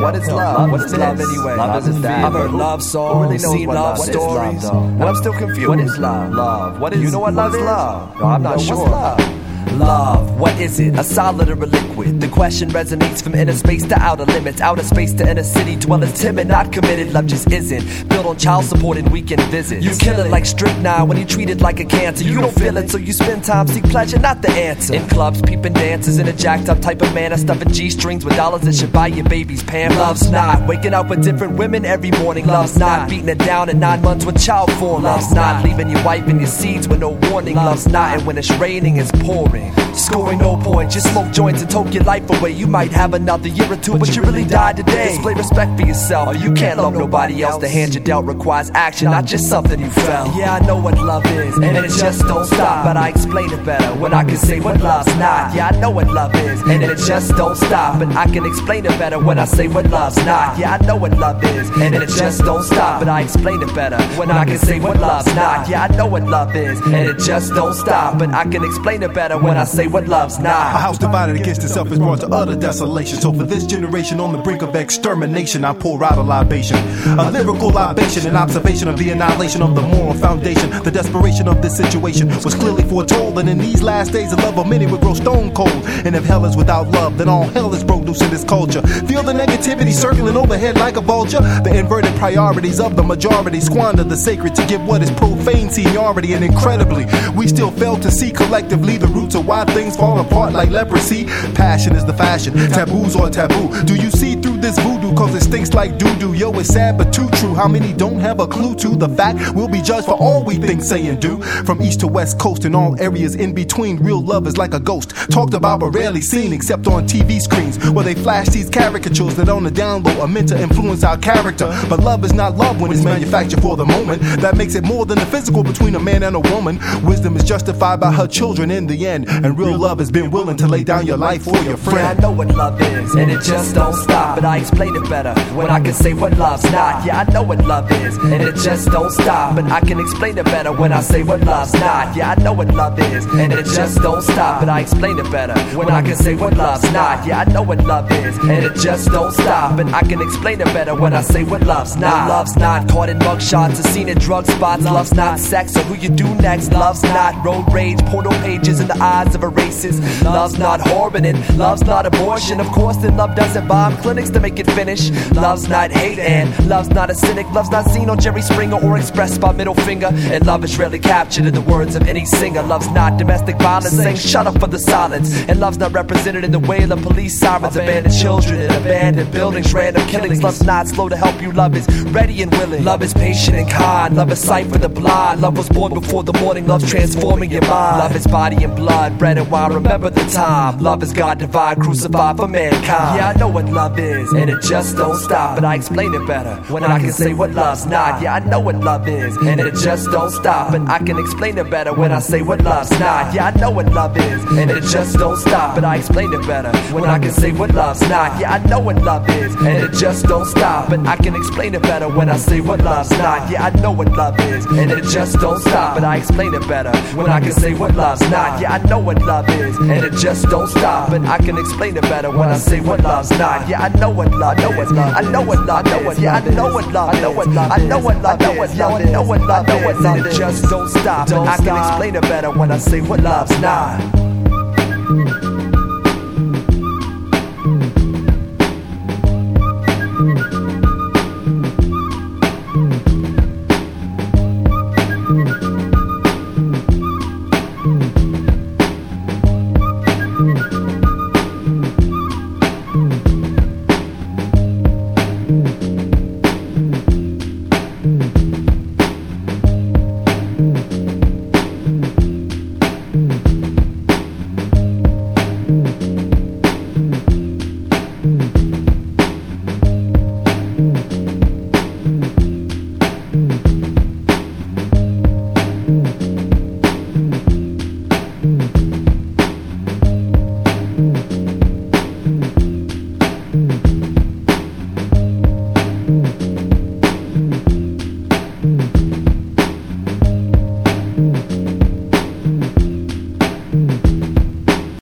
What is love? What is love anyway? Love is that. I've heard love songs, seen love stories, and I'm still confused. What is love? Love. What is? You know what love is? Love. No, I'm not sure. What's love? Love, what is it? A solid or a liquid? The question resonates from inner space to outer limits, outer space to inner city. Dwellers timid, not committed. Love just isn't built on child support and weekend visits. You kill it like strychnine when you treat it like a cancer. You don't feel it, so you spend time seek pleasure, not the answer. In clubs, peeping dancers in a jacked up type of manner, stuffing G-strings with dollars that should buy your baby's pants. Love's not waking up with different women every morning. Love's not beating it down at 9 months with child form. Love's not leaving your wife in your seeds with no warning. Love's not, and when it's raining, it's pouring. Scoring no points, just smoke joints and toke your life away. You might have another year or two, but you really died today. Display respect for yourself, or you can't love nobody else. The hand you dealt requires action, not just something you felt. Yeah, I know what love is, and it just don't stop. But I explain it better when I can say what love's not. Yeah, I know what love is, and it just don't stop. But I can explain it better when I say what love's not. Yeah, I know what love is, and it just don't stop. But I explain it better when I can say what love's not. Yeah, I know what love is, and it just don't stop. But I can explain it better when I say what love's not. A house divided against itself is brought to utter desolation. So for this generation on the brink of extermination, I pour out a libation, a lyrical libation, an observation of the annihilation of the moral foundation. The desperation of this situation was clearly foretold, and in these last days the love of many would grow stone cold. And if hell is without love, then all hell is broke loose in this culture. Feel the negativity circling overhead like a vulture. The inverted priorities of the majority squander the sacred to give what is profane seniority. And incredibly, we still fail to see collectively the roots of why things fall apart like leprosy. Passion is the fashion, taboos are taboo. Do you see through this voodoo? Cause it stinks like doo-doo. Yo, it's sad but too true. How many don't have a clue to the fact we'll be judged for all we think, say, and do? From east to west coast and all areas in between, real love is like a ghost, talked about but rarely seen except on TV screens, where they flash these caricatures that on the down low are meant to influence our character. But love is not love when it's manufactured for the moment. That makes it more than the physical between a man and a woman. Wisdom is justified by her children in the end, and real love has been willing to lay down your life for your friend. Yeah, I know what love is, and it just don't stop. But I explain it better when I can say what love's not. Yeah, I know what love is, and it just don't stop. But I can explain it better when I say what love's not. Yeah, I know what love is, and it just don't stop. But I explain it better when I can say what love's not. Yeah, I know what love is, and it just don't stop. But I can explain it better when I say what love's not. Love's not caught in mug shots or seen at drug spots. Love's not sex or who you do next. Love's not road rage, porno pages in the eyes of a racist. Love's not whoring and love's not abortion. Of course, then love doesn't bomb clinics to make it finish. Love's not hate and love's not a cynic. Love's not seen on Jerry Springer or expressed by middle finger. And love is rarely captured in the words of any singer. Love's not domestic violence, saying shut up for the silence. And love's not represented in the wail of police sirens. Abandoned children in abandoned buildings, random killings. Love's not slow to help you, love is ready and willing. Love is patient and kind, love is sight for the blind. Love was born before the morning, love's transforming your mind. Love is body and blood, bread and wine, remember the time. Love is God divine, crucified for mankind. Yeah, I know what love is, and it just don't stop. But I explain it better when I can say what love's not. Yeah, I know what love is, and it just don't stop. But I can explain it better when I say what love's not. Yeah, I know what love is, and it just don't stop. But I explain it better when I can say what love's not. Yeah, I know what love is, and it just don't stop. But I can explain it better when I say what love's not. Yeah, I know what love is, and it just don't stop. But I explain it better when I can say what love's not. Yeah, I know what love is, and it just don't stop. But I can explain it better when I say what love's not. Yeah, I know what love, know what love, I know what love, know what, yeah, I know what love, I know what love, I know what love, know what love, I know what love, know what love, it just don't stop. But I can explain it better when I say what love's not.